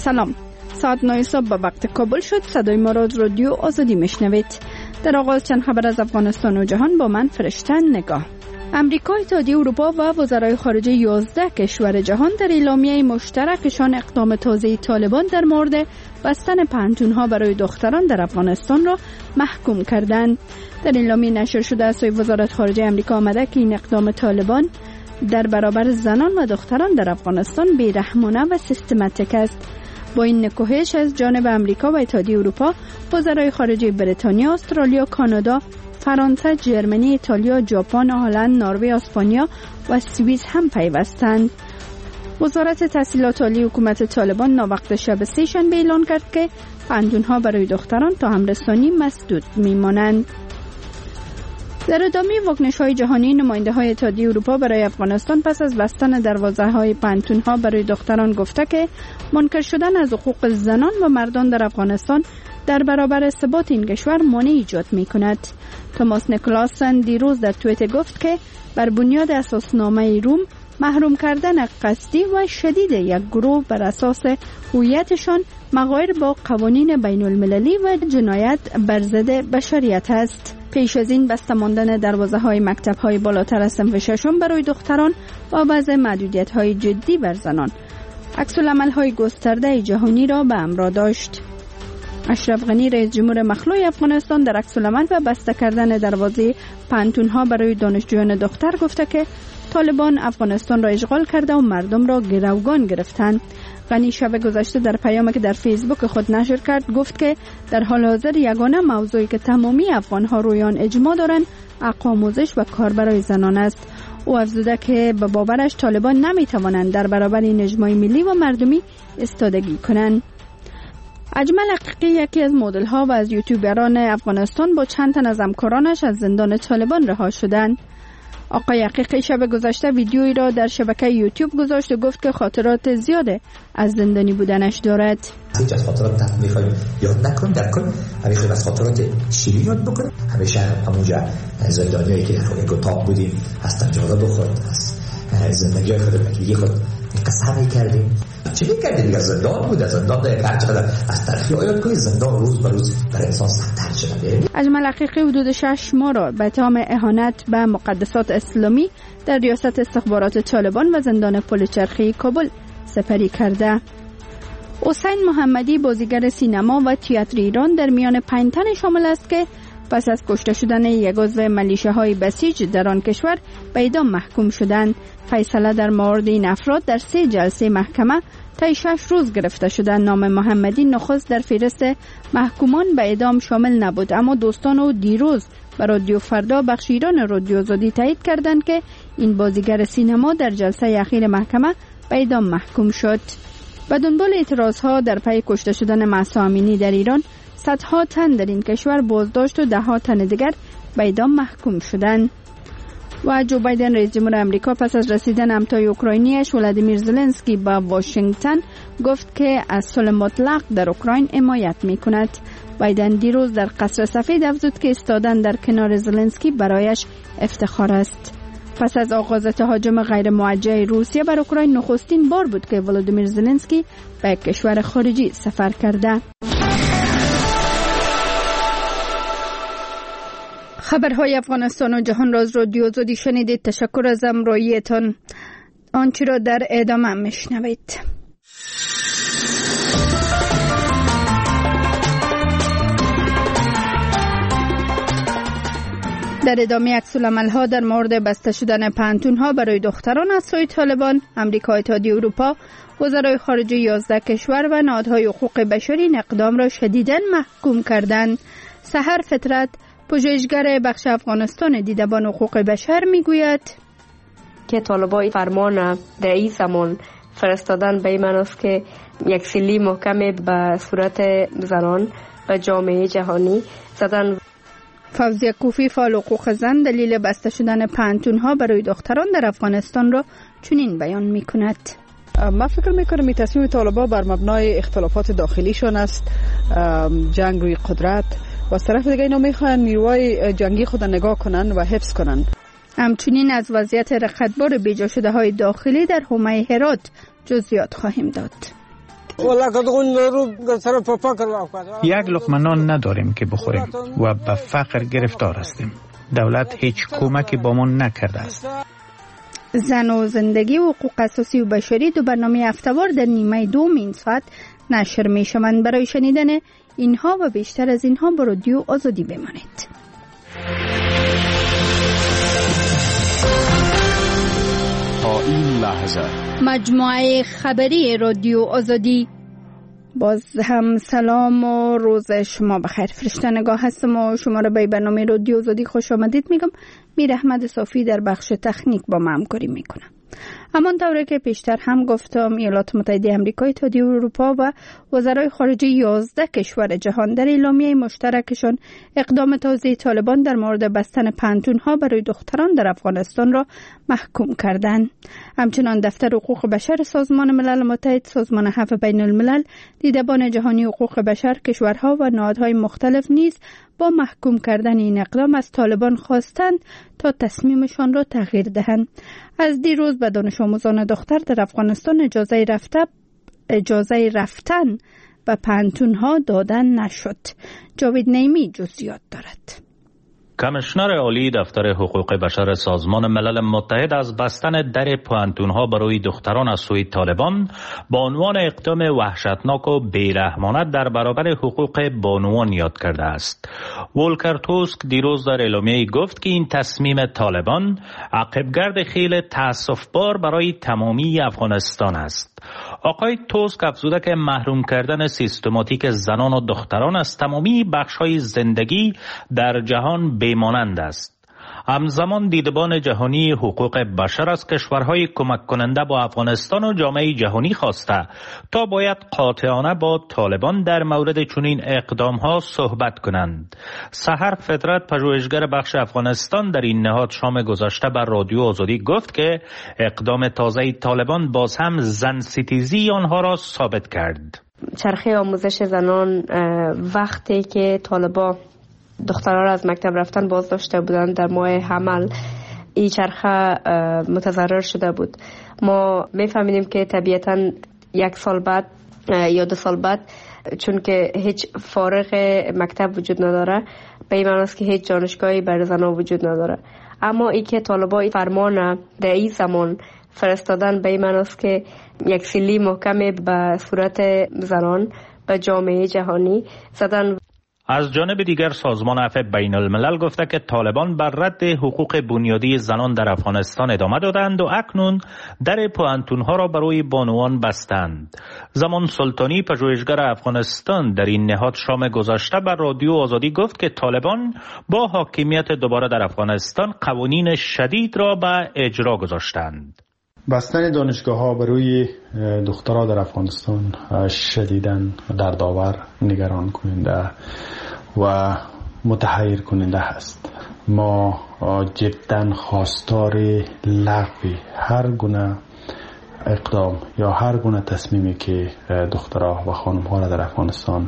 سلام، ساعت 9 صبح به وقت کابل شد. صدای ما را از رادیو آزادی میشنوید. در آغاز چند خبر از افغانستان و جهان با من فرشته نگاه. امریکا، اتحادیه اروپا و وزرای خارجه 11 کشور جهان در اعلامیه مشترکشان اقدام تازه طالبان در مورد بستن پنهان‌ها برای دختران در افغانستان را محکوم کردند. در اعلامیه نشر شده از سوی وزارت خارجه امریکا آمده که این اقدام طالبان در برابر زنان و دختران در افغانستان بی‌رحمانه و سیستماتیک است. با این نکوهش از جانب امریکا و اتحادیه اروپا، وزرای خارجه بریتانیا، استرالیا، کانادا، فرانسه، ژرمنی، ایتالیا، ژاپن، هلند، نروژ، اسپانیا و سوئیس هم پیوستند. وزارت تحصیلات عالی حکومت طالبان ناوقت شب سه شنبه اعلان کرد که پنهان‌ها برای دختران تا همرسانی مسدود می‌مانند. در ادامه واکنش‌های جهانی، نماینده‌های اتحادیه اروپا برای افغانستان پس از بستن دروازه‌های پنهان‌ها برای دختران گفته که منکر شدن از حقوق زنان و مردان در افغانستان در برابر ثبات این کشور مانع ایجاد می‌کند. توماس نیکلاسن دیروز در توییتر گفت که بر بنیاد اساسنامه روم محروم کردن قصدی و شدید یک گروه بر اساس هویتشان مغایر با قوانین بین المللی و جنایت بر ضد بشریت است. پیش از این بسته ماندن دروازه‌های مکتب‌های بالاتر از صنف ششم برای دختران و وضع محدودیت‌های جدی بر زنان عکس‌العمل‌های گسترده جهانی را به همراه داشت. اشرف غنی رئیس جمهور مخلوع افغانستان در عکس‌العمل و بسته کردن دروازه پنهان‌ها برای دانشجویان دختر گفته که طالبان افغانستان را اشغال کرده و مردم را گروگان گرفتند. غنی شب گذشته در پیامی که در فیسبوک خود نشر کرد گفت که در حال حاضر یگانه موضوعی که تمامی افغان‌ها روی آن اجماع دارند حق آموزش و کار برای زنان است. او افزوده که به باورش طالبان نمی‌توانند در برابر این اجماع ملی و مردمی ایستادگی کنند. اجمل حقیقی، یکی از مدل‌ها و از یوتیوبران افغانستان، با چند تن از همکارانش از زندان طالبان رها شدند. آقای حقیقی شب گذشته ویدیویی را در شبکه یوتیوب گذاشت و گفت که خاطرات زیاده از زندانی بودنش دارد. هیچ از خاطرات میخوایم یاد نکنیم، در کل همیشه از خاطرات شیرین یاد بکنیم. همیشه همونجا زندانیایی که در اتاق بودیم از تجربه بخورد، از زندگی خود خود قسم کردیم. چه میکردیم دیگه؟ زندان بود، از زندان در هر چقدر از تلخی آیات کنید زندان روز به روز برای انسان سخت‌تر شده. اجمل حقیقی حدود 6 ماه را به اتهام اهانت به مقدسات اسلامی در ریاست استخبارات طالبان و زندان پل چرخی کابل سپری کرده. حسین محمدی، بازیگر سینما و تئاتر ایران، در میان 5 تن شامل است که پس از کشته شدن یک عضو ملیشه‌های بسیج در آن کشور به اعدام محکوم شدند. فیصله در مورد این افراد در 3 جلسه محکمه طی 6 روز گرفته شده. نام محمدی نخست در فهرست محکومان به اعدام شامل نبود، اما دوستان او دیروز به رادیو فردا بخش ایران رادیو آزادی تایید کردند که این بازیگر سینما در جلسه اخیر محکمه به اعدام محکوم شد. به دنبال اعتراضها در پی کشته شدن مهسا امینی در ایران، صدها تن در این کشور بازداشت و 10 تن دیگر به اعدام محکوم شدند. و جو بایدن رئیس جمهور امریکا پس از رسیدن همتای اوکراینیش ولادیمیر زلنسکی به واشنگتن گفت که از صلح مطلق در اوکراین حمایت می‌کند. بایدن دیروز در قصر سفید افزود که ایستادن در کنار زلنسکی برایش افتخار است. پس از آغاز تهاجم غیر موجه روسیه بر اوکراین، نخستین بار بود که ولادیمیر زلنسکی به کشور خارجی سفر کرده. خبرهای افغانستان و جهان را از رادیو آزادی شنیدید. تشکر از همراهیتان. آنچه را در ادامه میشنوید. در ادامه عکس‌العمل‌ها در مورد بسته شدن پنهان‌ها برای دختران از سوی طالبان، امریکا، اتحادیه اروپا، وزرای خارجه 11 کشور و نهادهای حقوق بشری این اقدام را شدیداً محکوم کردند. سحر فطرت، پژوهشگر بخش افغانستان دیدبان حقوق بشر، میگوید که طالبان فرمان در این زمان فرستادن به این معنی است که یک سیلی محکم به صورت زنان و جامعه جهانی زدن. فوزیه کوفی، فعال حقوق زن، دلیل بسته شدن پنهان‌ها برای دختران در افغانستان را چنین بیان می‌کند. من فکر میکنم این تصمیم طالبان بر مبنای اختلافات داخلیشون است، جنگ روی قدرت، و از طرف دیگه اینا میخوان نیروهای جنگی خود نگاه کنن و حفظ کنن. همچنین از وضعیت رقتبار بیجا شده های داخلی در حومه هرات جزئیات خواهیم داد. یک لقمه نان نداریم که بخوریم و به فقر گرفتار هستیم. دولت هیچ کمکی با ما نکرده است. زن و زندگی و حقوق اساسی و بشری دو برنامه هفته‌وار در نیمه دوم این ساعت نشر می شوند. برای شنیدن اینها و بیشتر از اینها با رادیو آزادی بمانید. تا این لحظه مجموعه خبری رادیو آزادی. باز هم سلام و روز شما بخیر. فرشته نگاه هستم و شما را به برنامه رادیو آزادی خوش آمدید میگم. میر احمد صافی در بخش تکنیک با ما همکاری میکنه. همانطور که پیشتر هم گفتم، ایالات متحده آمریکا، اتحادیه اروپا و وزرای خارجه 11 کشور جهان در اعلامیه مشترکشان اقدام تازه طالبان در مورد بستن پانتون‌ها برای دختران در افغانستان را محکوم کردند. همچنان دفتر حقوق بشر سازمان ملل متحد، سازمان عفو بین الملل، دیدبان جهانی حقوق بشر، کشورها و نهادهای مختلف نیز با محکوم کردن این اقدام از طالبان خواستند تا تصمیمشان را تغییر دهند. از دیروز به دانش آموزان دختر در افغانستان اجازه رفتن به پانتون‌ها دادن نشد. جاوید نیمی جزئیات دارد. کمیشنر عالی دفتر حقوق بشر سازمان ملل متحد از بستن در پانتون‌ها برای دختران از سوی طالبان با عنوان اقدام وحشتناک و بیرحمانه در برابر حقوق بانوان یاد کرده است. ولکر توسک دیروز در اعلامیه گفت که این تصمیم طالبان عقبگرد خیلی تأسف‌بار برای تمامی افغانستان است. آقای توسک افزوده که محروم کردن سیستماتیک زنان و دختران از تمامی بخش‌های زندگی در جهان بیمانند است. همزمان دیدبان جهانی حقوق بشر از کشورهای کمک کننده با افغانستان و جامعه جهانی خواسته تا باید قاطعانه با طالبان در مورد چنین اقدام‌ها صحبت کنند. سحر فطرت، پژوهشگر بخش افغانستان، در این نهاد شام گذشته بر رادیو آزادی گفت که اقدام تازه طالبان باز هم زن ستیزی آنها را ثابت کرد. چرخه آموزش زنان وقتی که طالبان دخترها را از مکتب رفتن باز داشته بودند در ماه حمل، این چرخه متضرر شده بود. ما میفهمیدیم که طبیعتاً 1 سال بعد یا 2 سال بعد، چون که هیچ فارغ مکتب وجود نداره، به این معنی است که هیچ دانشگاهی برای زنان وجود نداره. اما ای که طالبان فرمان در این زمان فرستادن، به این معنی است که یک سیلی محکمی به صورت زنان به جامعه جهانی زدن. از جانب دیگر سازمان عفو بین الملل گفته که طالبان بر رد حقوق بنیادی زنان در افغانستان ادامه دادند و اکنون در پوانتون‌ها را برای بانوان بستند. زمان سلطانی، پژوهشگر افغانستان، در این نهاد شام گذشته بر رادیو آزادی گفت که طالبان با حاکمیت دوباره در افغانستان قوانین شدید را به اجرا گذاشتند. بستن دانشگاه‌ها برای دخترها در افغانستان شدیداً دردآور، نگران کننده و متحیر کننده است. ما جداً خواستار لغو هر گونه اقدام یا هر گونه تصمیمی که دخترها و خانم‌ها را در افغانستان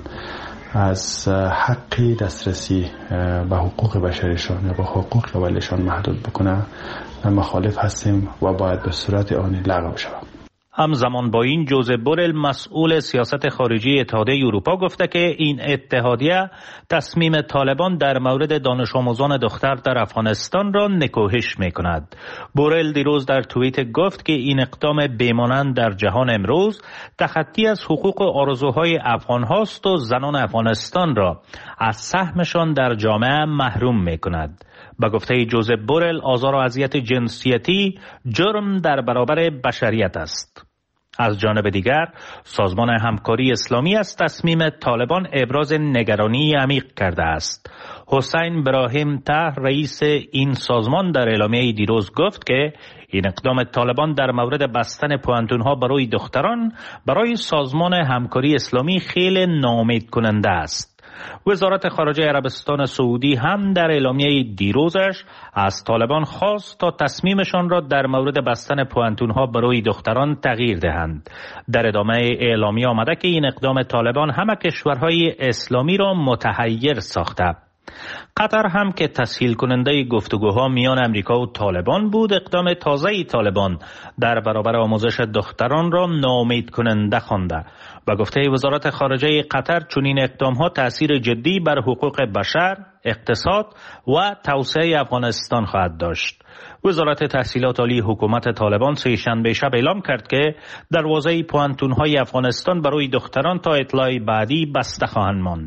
از حق دسترسی به حقوق بشریشان یا به حقوق اولیشان محدود بکنه مخالف هستیم و باید به صورت آنی لغو شود. همزمان با این جوزف بورل، مسئول سیاست خارجی اتحادیه اروپا، گفته که این اتحادیه تصمیم طالبان در مورد دانش آموزان دختر در افغانستان را نکوهش می‌کند. بورل دیروز در توییت گفت که این اقدام بیمانند در جهان امروز تخطی از حقوق و آرزوهای افغان هاست و زنان افغانستان را از سهمشان در جامعه محروم می‌کند. به گفته جوزف بورل، آزار و اذیت جنسیتی جرم در برابر بشریت است. از جانب دیگر سازمان همکاری اسلامی از تصمیم طالبان ابراز نگرانی عمیق کرده است. حسین براهیم طه، رئیس این سازمان، در اعلامیه دیروز گفت که این اقدام طالبان در مورد بستن پوانتون‌ها برای دختران برای سازمان همکاری اسلامی خیلی ناامید کننده است. وزارت خارجه عربستان سعودی هم در اعلامیه دیروزش از طالبان خواست تا تصمیمشان را در مورد بستن پوانتون‌ها برای دختران تغییر دهند. در ادامه اعلامیه آمده که این اقدام طالبان همه کشورهای اسلامی را متحیر ساخته. قطر هم که تسهیل کننده گفتگوها میان امریکا و طالبان بود، اقدام تازه طالبان در برابر آموزش دختران را ناامید کننده خوانده و گفته وزارت خارجه قطر چنین اقدامها تأثیر جدی بر حقوق بشر، اقتصاد و توسعه افغانستان خواهد داشت. وزارت تحصیلات عالی حکومت طالبان سه‌شنبه شب اعلام کرد که دروازه پوهنتون‌های افغانستان برای دختران تا اطلاع بعدی بسته خواهند ماند.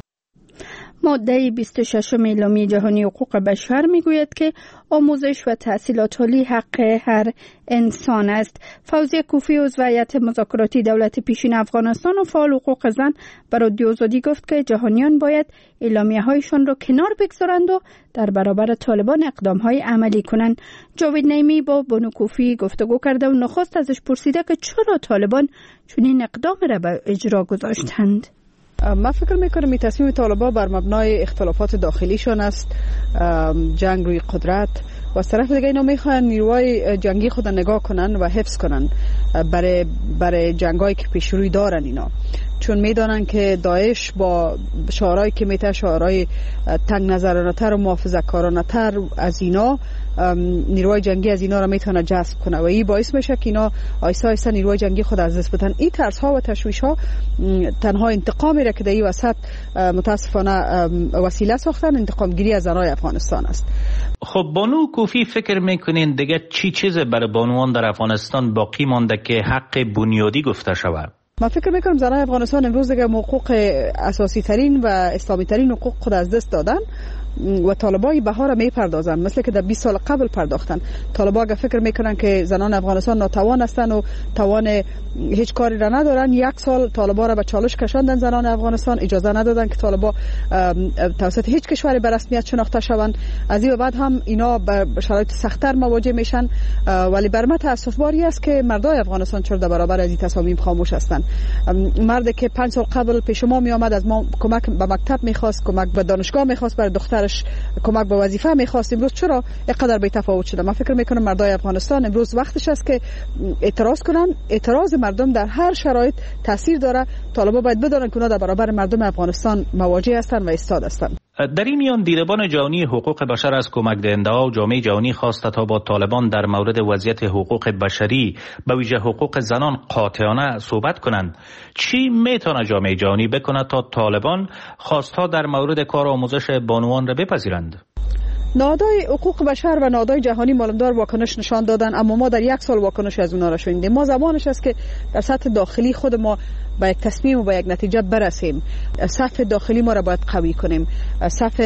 ماده 26 اعلامیه جهانی حقوق بشر میگوید که آموزش و تحصیلات عالی حق هر انسان است. فوزیه کوفی عضو هیئت مذاکراتی دولت پیشین افغانستان و فعال حقوق زن به رادیو آزادی گفت که جهانیان باید اعلامیه‌هایشان را کنار بگذارند و در برابر طالبان اقدام‌های عملی کنند. جاوید نعیمی با بانو کوفی گفتگو کرده و نخست ازش پرسیده که چرا طالبان چنین اقدام را به اجرا گذاشتند. من فکر میکنم این تصمیم طالبان بر مبنای اختلافات داخلیشان است، جنگ روی قدرت و از طرف دیگه اینا میخوان نیروهای جنگی خود نگاه کنن و حفظ کنن برای جنگایی که پیش روی دارن اینا، چون میدانن که داعش با شعارهایی که میته شعارهای تنگ نظرانه تر و محافظه کارانه تر از اینا، نیروهای جنگی از اینا را میتونه جذب کنه و این باعث میشه که اینا آیسته آیسته نیروهای جنگی خود از دست بدن. این ترس ها و تشویش ها تنها انتقامی را که در این وسط متاسفانه وسیله ساختن، انتقام گیری از زنای افغانستان است. خب بانو کوفی فکر میکنین دیگه چی چیز برای بانوان در افغانستان باقی مانده که حق بنیادی گفته شود؟ من فکر میکنم زنای افغانستان امروز دیگه حقوق اساسی ترین و اسلامی ترین حقوق خود از دست دادن و طالبان بها را میپردازن مثل که در 20 سال قبل پرداختن. طالبان اگه فکر میکنن که زنان افغانستان ناتوان هستن و توان هیچ کاری را ندارن، 1 سال طالبان را به چالش کشاندن زنان افغانستان، اجازه ندادن که طالبان توسط هیچ کشوری به رسمیت شناخته شوند. از این بعد هم اینا به شرایط سخت‌تر مواجه میشن، ولی بر من تاسف باری است که مردای افغانستان چرا در برابر از این تصامیم خاموش هستند. مردی که 5 سال قبل پیش ما می آمد از ما کمک به مکتب میخواست، کمک به دانشگاه میخواست، برای دخترش کمک به وظیفه میخواست، امروز چرا اینقدر بی تفاوت شده؟ من فکر میکنم مردای افغانستان امروز وقتش است که اعتراض کنن. اعتراض مردم در هر شرایط تاثیر داره. طالبان باید بدونن که اونا در برابر مردم افغانستان مواجه هستند و ایستاد هستند. در این میان دیدبان جهانی حقوق بشر از کمک دهنده‌ها و جامعه جهانی خواسته تا با طالبان در مورد وضعیت حقوق بشری به ویژه حقوق زنان قاطعانه صحبت کنند. چی میتونه جامعه جهانی بکنه تا طالبان خواستها در مورد کار آموزش بانوان را بپذیرند؟ نهادهای حقوق بشر و نهادهای جهانی معلومدار واکنش نشان دادن، اما ما در 1 سال واکنش از اونا را شنیدیم. ما زمانش است که در سطح داخلی خود ما به یک تصمیم و به یک نتیجه برسیم. صف داخلی ما را باید قوی کنیم، صف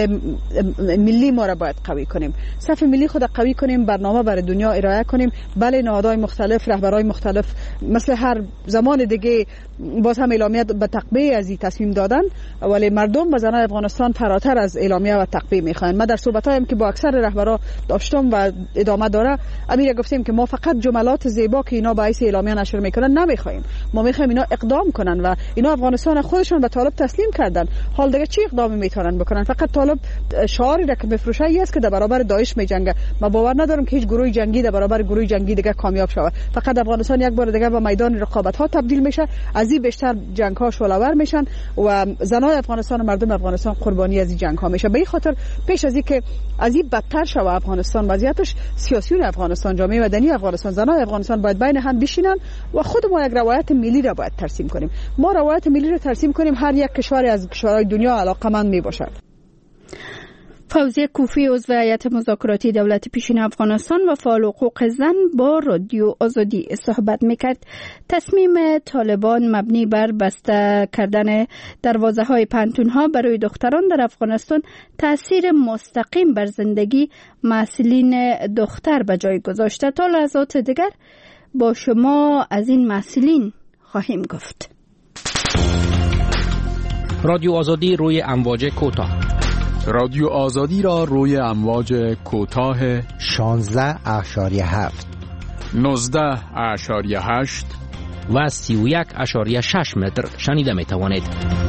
ملی ما را باید قوی کنیم، صف ملی خود قوی کنیم، برنامه برای دنیا ارائه کنیم. بله نهادهای مختلف، رهبرای مختلف مثل هر زمان دیگه باز هم اعلامیه به تقبیه از این تصمیم دادن، ولی مردم و زنان افغانستان فراتر از اعلامیه و تقبیه میخوان. ما در صحبتایم که با اکثر رهبرا داشتم و ادامه داره، امیر گفتیم که ما فقط جملات زیبا که اینا باعث اعلامیه نشر میکنن نمیخوایم، ما میخوایم اینا اقدام کنن و اینا افغانستان خودشون به طالب تسلیم کردن. حال دیگه چی اقدامی میتونن بکنن؟ فقط طالب شعاری را که بفروشه است که در برابر داعش میجنگه. ما باور ندارم که هیچ گروه جنگی در برابر گروه جنگی دیگه کامیاب شود. فقط افغانستان یک بار دیگه به میدان رقابت ها تبدیل میشه، از این بیشتر جنگ ها شعله‌ور میشن و زنان افغانستان و مردم افغانستان قربانی از این جنگ ها میشه. به این خاطر پیش از اینکه از این بدتر شود افغانستان وضعیتش، سیاسیون افغانستان، جامعه مدنی افغانستان، زنان افغانستان باید بین هم بشینن و خود ما یک روایت ملی را باید ترسیم کنیم. ما روایت ملی را ترسیم کنیم، هر یک کشور از کشورهای دنیا علاقمند میباشد. فوزیه کوفی عضو هیئت مذاکراتی دولت پیشین افغانستان و فعال حقوق زن با رادیو آزادی صحبت میکرد. تصمیم طالبان مبنی بر بسته کردن دروازه‌های پانتون‌ها برای دختران در افغانستان تأثیر مستقیم بر زندگی مسئولین دختر به جای گذاشته. تا لحظات دیگر با شما از این مسئولین خواهیم گفت. رادیو آزادی روی امواج کوتاه. رادیو آزادی را روی امواج کوتاه 16.7 19.8 و 31.6 متر شنیده می توانید.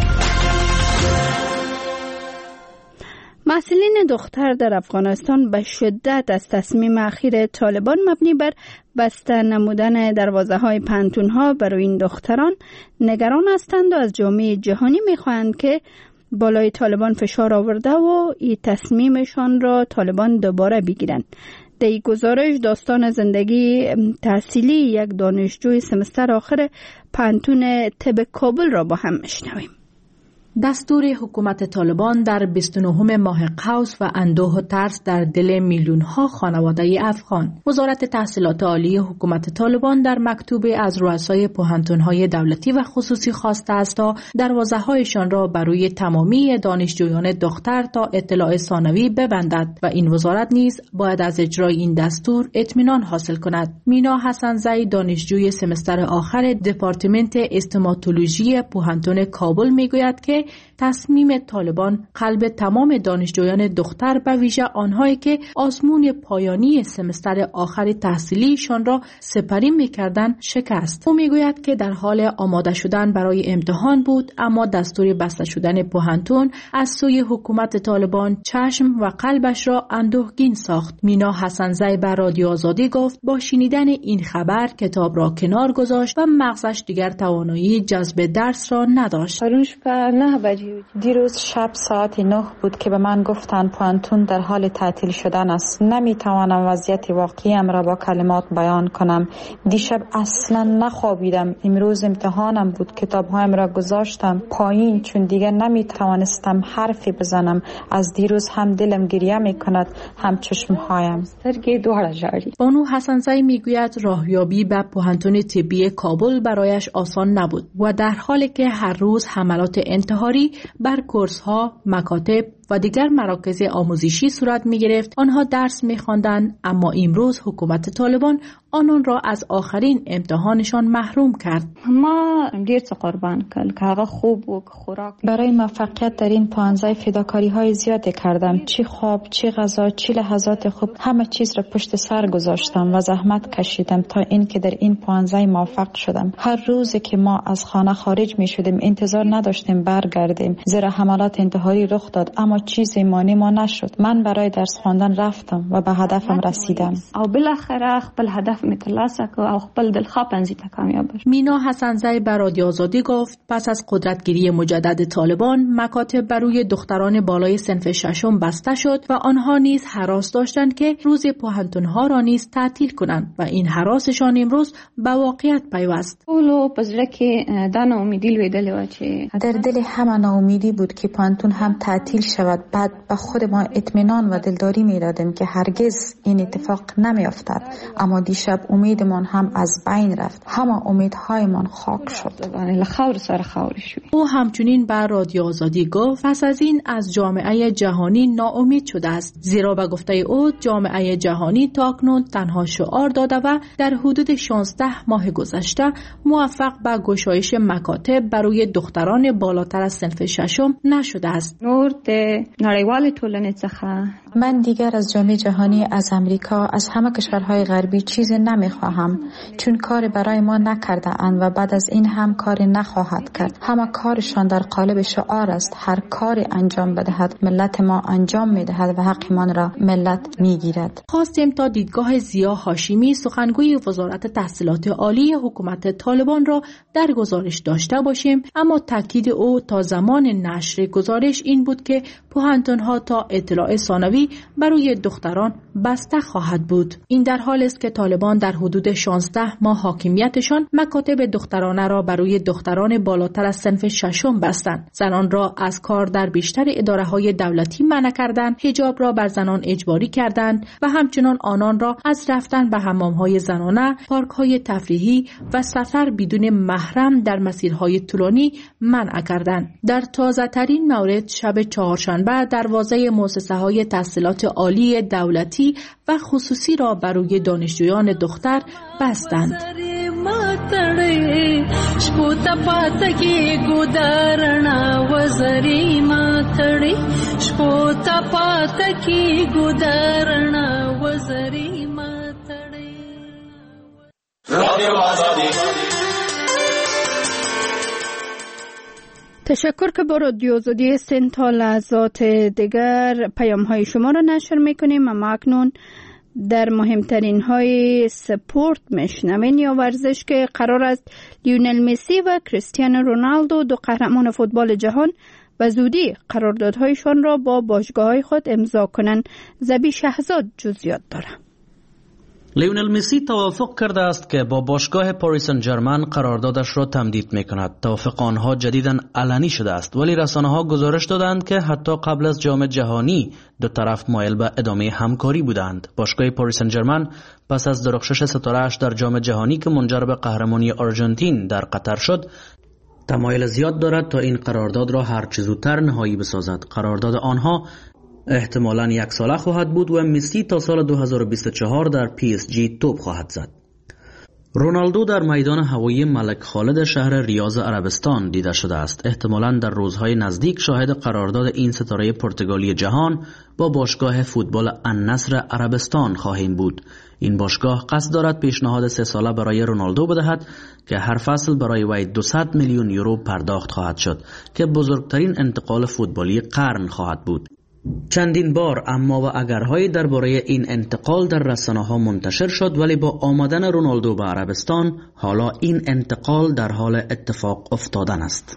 مسئولین دختر در افغانستان به شدت از تصمیم اخیر طالبان مبنی بر بسته نمودن دروازه‌های پانتون‌ها برای این دختران نگران هستند و از جامعه جهانی می‌خواهند که بالای طالبان فشار آورده و این تصمیمشان را طالبان دوباره بگیرند. در این گزارش داستان زندگی تحصیلی یک دانشجوی سمستر آخر پانتون طب کابل را با هم میشنویم. دستور حکومت طالبان در 29 ماه قوس و اندوه و ترس در دل میلیون‌ها خانواده افغان. وزارت تحصیلات عالی حکومت طالبان در مکتوبی از رؤسای پوهنتون‌های دولتی و خصوصی خواسته است تا دروازه‌هایشان را برای تمامی دانشجویان دختر تا اطلاع ثانوی ببندد و این وزارت نیز باید از اجرای این دستور اطمینان حاصل کند. مینا حسن‌زی دانشجوی سمستر آخر دپارتمنت استوماتولوژی پوهنتون کابل میگوید که تصمیم طالبان قلب تمام دانشجویان دختر به ویژه آنهایی که آزمون پایانی سمستر آخر تحصیلیشان را سپری می‌کردند شکست. او میگوید که در حال آماده شدن برای امتحان بود، اما دستور بسته شدن پوهنتون از سوی حکومت طالبان چشم و قلبش را اندوهگین ساخت. مینا حسن‌زی به رادیو آزادی گفت با شنیدن این خبر کتاب را کنار گذاشت و مغزش دیگر توانایی جذب درس را نداشت. دیروز شب ساعت 9 بود که به من گفتن پوهنتون در حال تعطیل شدن است. نمیتوانم وضعیت واقعیم را با کلمات بیان کنم. دیشب اصلا نخوابیدم. امروز امتحانم بود. کتابهایم را گذاشتم پایین چون دیگر نمیتوانستم حرفی بزنم. از دیروز هم دلم گریه میکند هم چشمهایم. بانو حسن‌زی میگوید راهیابی به پوهنتون طبی کابل برایش آسان نبود و در حالی که هر روز حملات انتحاری بر کورس‌ها، مکاتب و دیگر مراکز آموزشی صورت می‌گرفت. آنها درس می‌خواندند، اما امروز حکومت طالبان آنان را از آخرین امتحانشان محروم کرد. ما ډیر څه قربان کړل که هغه خوب و خوراک. برای موفقیت در این پانزه فداکاری‌های زیادی کردم. چی خواب، چی غذا، چی لحظات خوب، همه چیز را پشت سر گذاشتم و زحمت کشیدم تا اینکه در این پانزه موفق شدم. هر روزی که ما از خانه خارج می‌شدیم انتظار نداشتیم برگردیم، زیرا حملات انتحاری رخ داد، اما چیزی مانع ما نشد. من برای درس خواندن رفتم و به هدفم رسیدم. او بالاخره خپل هدف می ترلاسه کړ او خپل دلخواه پنځه ته کامیاب شد. مینا حسن‌زی به رادیو آزادی گفت پس از قدرتگیری مجدد طالبان مکاتب بر روی دختران بالای صنف ششم بسته شد و آنها نیز هراس داشتند که روز پوهنتون‌ها را نیز تعطیل کنند و این هراسشان امروز به واقعیت پیوست. اولو پزړه کې دا ناامیدي لویدلې و چې در دل همه ناامیدی بود که پوهنتون هم تعطیل شود. بعد به خود ما اطمینان و دلداری می دادیم که هرگز این اتفاق نمی افتد، اما دیشب امیدمان هم از بین رفت. همه امیدهایمان خاک شد. خاور سر خاور شد. او همچنین بر رادیو آزادی گفت پس از این از جامعه جهانی ناامید شده است، زیرا به گفته او جامعه جهانی تاکنون تنها شعار داده و در حدود 16 ماه گذشته موفق به گشایش مکاتب برای دختران بالاتر از صنف ششم نشده است. نړیوال ټولنې څخه من دیگر از جامعه جهانی، از امریکا، از همه کشورهای غربی چیزی نمیخواهم، چون کار برای ما نکرده اند و بعد از این هم کاری نخواهد کرد. همه کارشان در قالب شعار است. هر کاری انجام بدهد ملت ما انجام میدهد و حقمان را ملت میگیرد. خواستیم تا دیدگاه ضیا هاشمی سخنگوی وزارت تحصیلات عالی حکومت طالبان را در گزارش داشته باشیم، اما تاکید او تا زمان نشر گزارش این بود که پوهنتون‌ها تا اطلاع ثانوی برای دختران بسته خواهد بود. این در حالی است که طالبان در حدود 16 ماه حاکمیتشان مکاتب دخترانه را برای دختران بالاتر از صنف ششم بستند. زنان را از کار در بیشتر اداره‌های دولتی منع کردند، حجاب را بر زنان اجباری کردند و همچنان آنان را از رفتن به حمام‌های زنانه، پارک‌های تفریحی و سفر بدون محرم در مسیرهای طولانی منع کردند. در تازه‌ترین مورد شب چهارشنبه دروازه مؤسسه‌های تحصیلات عالی دولتی و خصوصی را برای دانشجویان دختر بستند. تشکر که با رادیو آزادی سند تا لحظات دیگر پیام های شما را نشر میکنیم. اما اکنون در مهمترین های سپورت میشنوین یا ورزش که قرار است لیونل مسی و کریستیانو رونالدو دو قهرمان فوتبال جهان و زودی قراردادهایشان را با باشگاه‌های خود امضا کنند. زبی شهزاد جزئیات دارد. لیونل مسی توافق کرده است که با باشگاه پاریس سن ژرمن قراردادش را تمدید می‌کند. توافق آنها جدیداً علنی شده است، ولی رسانه‌ها گزارش دادند که حتی قبل از جام جهانی دو طرف مایل به ادامه همکاری بودند. باشگاه پاریس سن ژرمن پس از درخشش ستاره‌اش در جام جهانی که منجر به قهرمانی آرژانتین در قطر شد، تمایل زیاد دارد تا این قرارداد را هر چه زودتر نهایی بسازد. قرارداد آنها احتمالاً 1 ساله خواهد بود و مسی تا سال 2024 در پی اس جی توپ خواهد زد. رونالدو در میدان هوایی ملک خالد شهر ریاض عربستان دیده شده است. احتمالاً در روزهای نزدیک شاهد قرارداد این ستاره پرتغالی جهان با باشگاه فوتبال النصر عربستان خواهیم بود. این باشگاه قصد دارد پیشنهاد 3 ساله برای رونالدو بدهد که هر فصل برای وی 200 میلیون یورو پرداخت خواهد شد که بزرگترین انتقال فوتبالی قرن خواهد بود. چندین بار اما و اگرهایی درباره این انتقال در رسانه‌ها منتشر شد، ولی با آمدن رونالدو به عربستان حالا این انتقال در حال اتفاق افتادن است.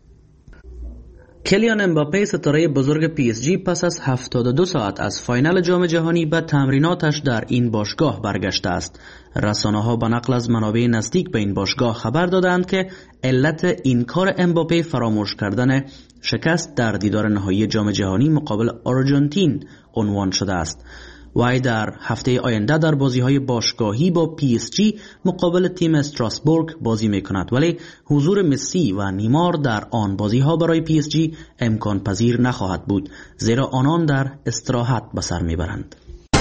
کلیان امباپه ستاره بزرگ پی اس جی پس از 72 ساعت از فاینال جام جهانی به تمریناتش در این باشگاه برگشته است. رسانه‌ها به نقل از منابع نزدیک به این باشگاه خبر دادند که علت این کار امباپه فراموش کردن شکست در دیدار نهایی جام جهانی مقابل آرژانتین عنوان شده است. وی در هفته آینده در بازی‌های باشگاهی با پی اس جی مقابل تیم استراسبورگ بازی می‌کند، ولی حضور مسی و نیمار در آن بازی‌ها برای پی اس جی امکان پذیر نخواهد بود، زیرا آنان در استراحت به سر می‌برند.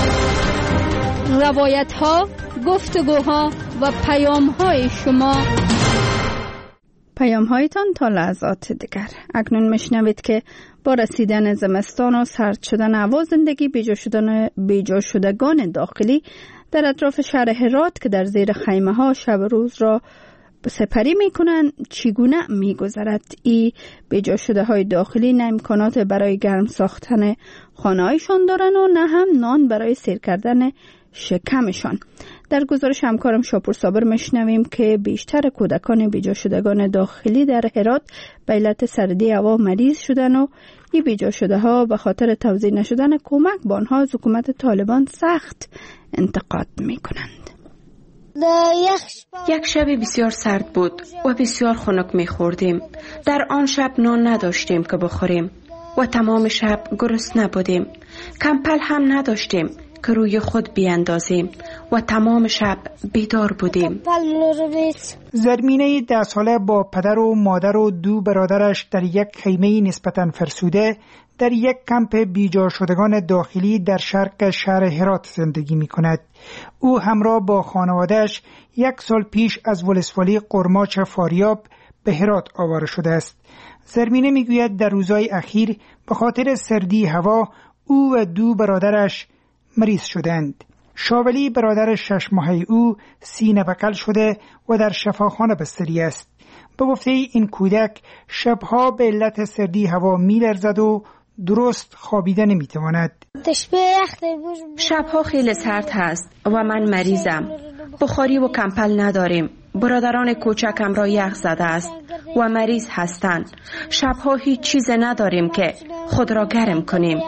روایت‌ها، گفتگوها و پیام‌های شما، پیام‌هایتان تا لحظات دیگر. اکنون میشنوید که با رسیدن زمستان و سرد شدن هوا زندگی بیجا شدگان داخلی در اطراف شهر هرات که در زیر خیمه‌ها شب روز را سپری می‌کنند چگونه می‌گذرد. این بیجا شده‌های داخلی نه امکانات برای گرم ساختن خانه‌هایشان دارند و نه هم نان برای سیر کردن شکمشان. در گزارش همکارم شاپور صابر میشنویم که بیشتر کودکان بیجا شدگان داخلی در هرات به علت سردی هوا مریض شدن و این بیجا شده ها به خاطر توزیع نشدن کمک به آنها از حکومت طالبان سخت انتقاد میکنند. یک شب بسیار سرد بود و بسیار خنک میخوردیم. در آن شب نان نداشتیم که بخوریم و تمام شب گرسنه بودیم. کمپل هم نداشتیم که روی خود بیاندازیم و تمام شب بیدار بودیم. زرمینه 10 ساله با پدر و مادر و 2 برادرش در یک خیمه نسبتاً فرسوده در یک کمپ بیجا شدگان داخلی در شرق شهر هرات زندگی می کند. او همراه با خانوادهش 1 سال پیش از ولسوالی قرماچ فاریاب به هرات آواره شده است. زرمینه می گوید در روزهای اخیر به خاطر سردی هوا او و 2 برادرش مریض شدند. شاولی برادر 6 ماهه او سینه بکل شده و در شفاخانه بستری است. به گفته این کودک شبها به علت سردی هوا می‌لرزد و درست خوابیده نمی‌تواند. شبها خیلی سرد هست و من مریضم. بخاری و کمپل نداریم. برادران کوچکم را یخ زده است و مریض هستند. شبها هیچ چیز نداریم که خود را گرم کنیم.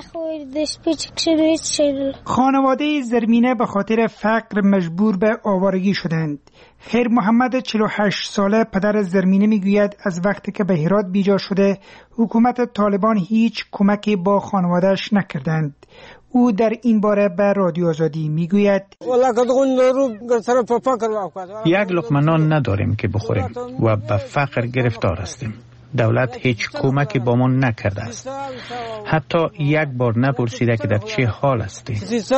خانواده زرمینه به خاطر فقر مجبور به آوارگی شدند. خیر محمد 48 ساله پدر زرمینه میگوید از وقتی که به هرات بیجا شده حکومت طالبان هیچ کمکی با خانوادهش نکردند. او در این باره به رادیو آزادی میگوید یک لقمه نان نداریم که بخوریم و به فقر گرفتار هستیم. دولت هیچ کمکی با ما نکرده است. حتی یک بار نپرسیده که در چه حال هستی.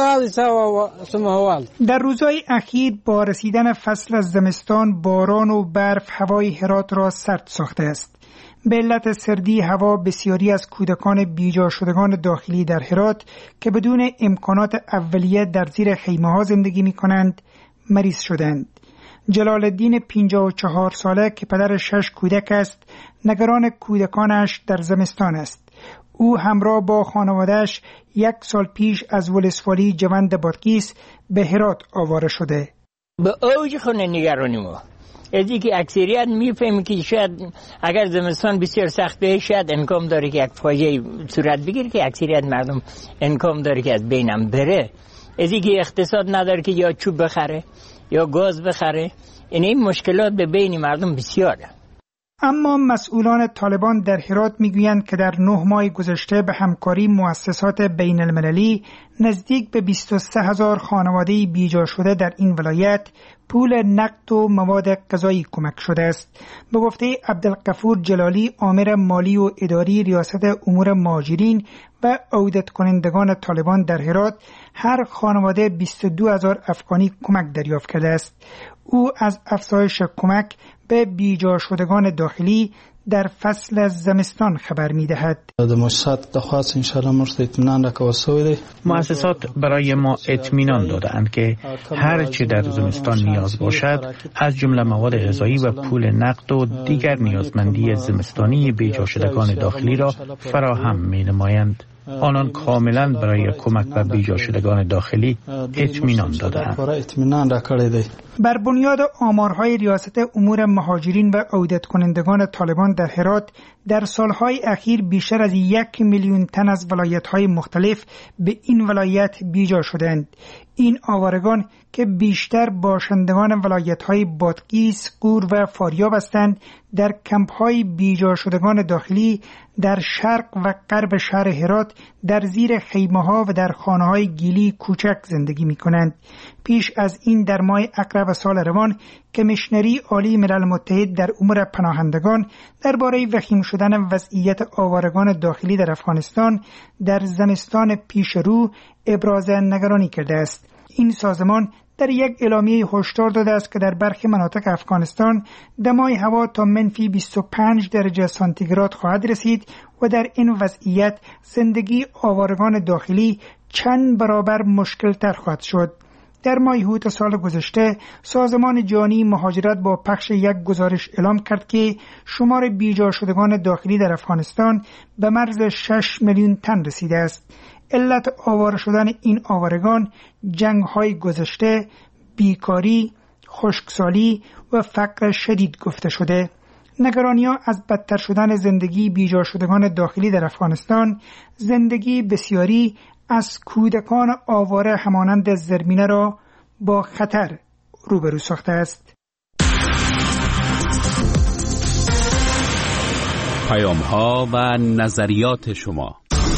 در روزهای اخیر با رسیدن فصل از زمستان باران و برف هوای هرات را سرد ساخته است. به علت سردی هوا بسیاری از کودکان بیجا شدگان داخلی در هرات که بدون امکانات اولیه در زیر خیمه ها زندگی می کنند مریض شدند. جلال الدین 54 ساله که پدر 6 کودک است نگران کودکانش در زمستان است. او همراه با خانواده‌اش 1 سال پیش از ولسوالی جوند بادغیس به هرات آواره شده. به اوج خونه نگرانی ما از اینکه اکثریت میفهمی که شاید اگر زمستان بسیار سخت به شاید امکان داره که یک فاجعه صورت بگیره که اکثریت مردم امکان داره که از بینم بره. از اینکه اقتصاد نداره که یا چوب بخره یا گاز بخره. این مشکلات به بین مردم بسیاره. اما مسئولان طالبان در هرات میگویند که در 9 ماه گذشته به همکاری مؤسسات بین المللی نزدیک به 23,000 خانواده بیجا شده در این ولایت پول نقد و مواد غذایی کمک شده است. به گفته عبدالغفور جلالی، آمر مالی و اداری ریاست امور مهاجرین و عودت کنندگان طالبان در هرات، هر خانواده 22,000 افغانی کمک دریافت کرده است. او از افزایش کمک به بیجا شدگان داخلی در فصل زمستان خبر می‌دهد. مؤسسات برای ما اطمینان دادند که هر چه در زمستان نیاز باشد، از جمله مواد غذایی و پول نقد و دیگر نیازمندی زمستانی بیجا شدگان داخلی را فراهم می‌نمایند. آنان کاملا برای کمک به بیجا شدگان داخلی اطمینان دادند. بر بنیاد آمارهای ریاست امور مهاجرین و عودت کنندگان طالبان در هرات، در سالهای اخیر بیشتر از 1 میلیون تن از ولایت‌های مختلف به این ولایت بیجا شدند. این آوارگان که بیشتر باشندگان ولایت‌های بادغیس، غور و فاریاب هستند، در کمپ‌های بیجا شدگان داخلی در شرق و غرب شهر هرات در زیر خیمه‌ها و در خانه‌های گیلی کوچک زندگی می‌کنند. پیش از این در ماه اکرب سال روان، کمیشنری عالی ملل متحد در امور پناهندگان درباره وخیم شدن وضعیت آوارگان داخلی در افغانستان در زمستان پیش رو ابراز نگرانی کرده است. این سازمان در یک اعلامیه هشدار داده است که در برخی مناطق افغانستان دمای هوا تا منفی 25 درجه سانتیگراد خواهد رسید و در این وضعیت زندگی آوارگان داخلی چند برابر مشکل تر خواهد شد. در ماه اوت سال گذشته سازمان جهانی مهاجرت با پخش یک گزارش اعلام کرد که شمار بیجا شدگان داخلی در افغانستان به مرز 6 میلیون تن رسیده است. علت آواره شدن این آوارگان جنگ‌های گذشته، بیکاری، خشکسالی و فقر شدید گفته شده. نگرانی‌ها از بدتر شدن زندگی بیجا شدگان داخلی در افغانستان، زندگی بسیاری از کودکان آواره همانند زرمینه را با خطر روبرو ساخته است. پیام‌ها و نظریات شما.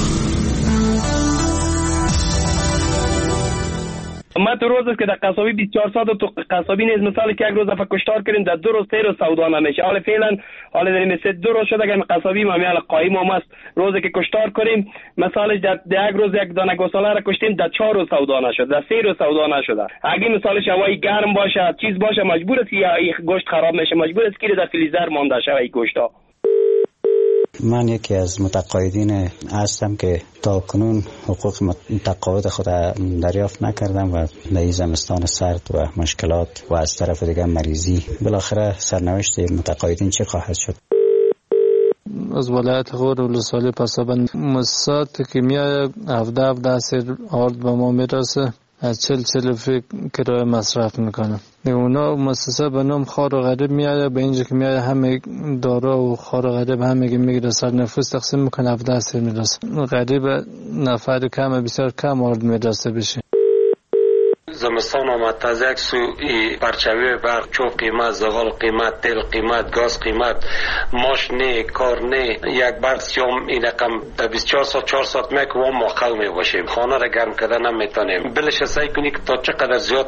ما تو روز است که در قصابی 24 ساعت تو قصابی نیز مثال که یک روز دفعه کشتار کردیم در 2 روز 3 روز سودا نمیشه. حالا فعلا حالا در این 2 روز شده که قصابی ما میال قایم هم است. روزی که کشتار کنیم مثالش در یک روز یک دانه گوساله را کشتیم در 4 روز سودا نشد، در 3 روز سودا نشده. اگه مثالش هوای گرم باشه چیز باشه مجبور است یا گوشت خراب میشه، مجبور است که در فریزر مانده شه این گوشتا. من یکی از متقاعدین هستم که تا کنون حقوق تقاعد خود دریافت نکردم و در این زمستان سرد و مشکلات و از طرف دیگر مریضی، بالاخره سرنوشت متقاعدین چه خواهد شد؟ از ولایت غور ولسوالی پسابند مؤسسات که میاد 17 سر آرد به ما میرسه، از 40 فکر کرایه مصرف میکنم. اونا مؤسسه به نام خار و غریب میاد، به اینجا که میاد همه دارا و خار و غریب همه که میگیره سر نفوس تقسیم میکنه 17 سر میرسه. غریب نفر کم بسیار کم آرد میرسه بشه. زمستان آمد از یک سو پرچوی برق چوب قیمت، زغال قیمت، تیل قیمت، گاز قیمت، ماش نه، کار نه، یک برق سیام این رقم 24 ساعت 4 ساعت میک و ما خل می باشیم، خانه را گرم کردن نمیتونیم. بلش سعی کنی که تا چقدر زیاد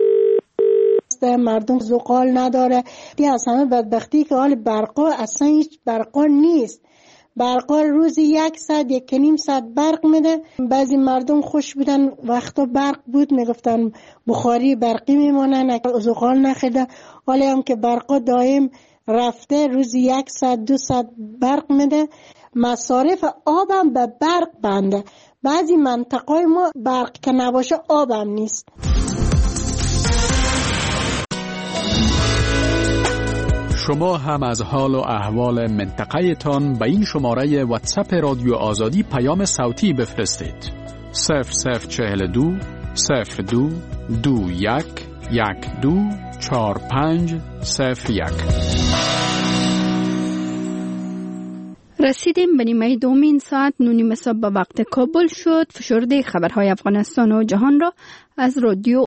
مردم زغال نداره. دی از همه بدبختی که حال برقا اصلا هیچ برقا نیست. برقا روزی 1 ساعت 1.5 ساعت برق میده. بعضی مردم خوش بودن وقتا برق بود میگفتن بخاری برقی میمونن، زغال نخیده. حالا هم که برقا دائم رفته روزی 1 ساعت 2 ساعت برق میده. مصارف آبم به برق بنده. بعضی منطقه ما برق که نباشه آبم نیست. شما هم از حال و احوال منطقه تان به این شماره واتساپ رادیو آزادی پیام صوتی بفرستید. 0042 02 21 124501. رسیدیم به نیمه دومین ساعت 9:30 صبح به وقت کابل شد. فشرده خبرهای افغانستان و جهان را از رادیو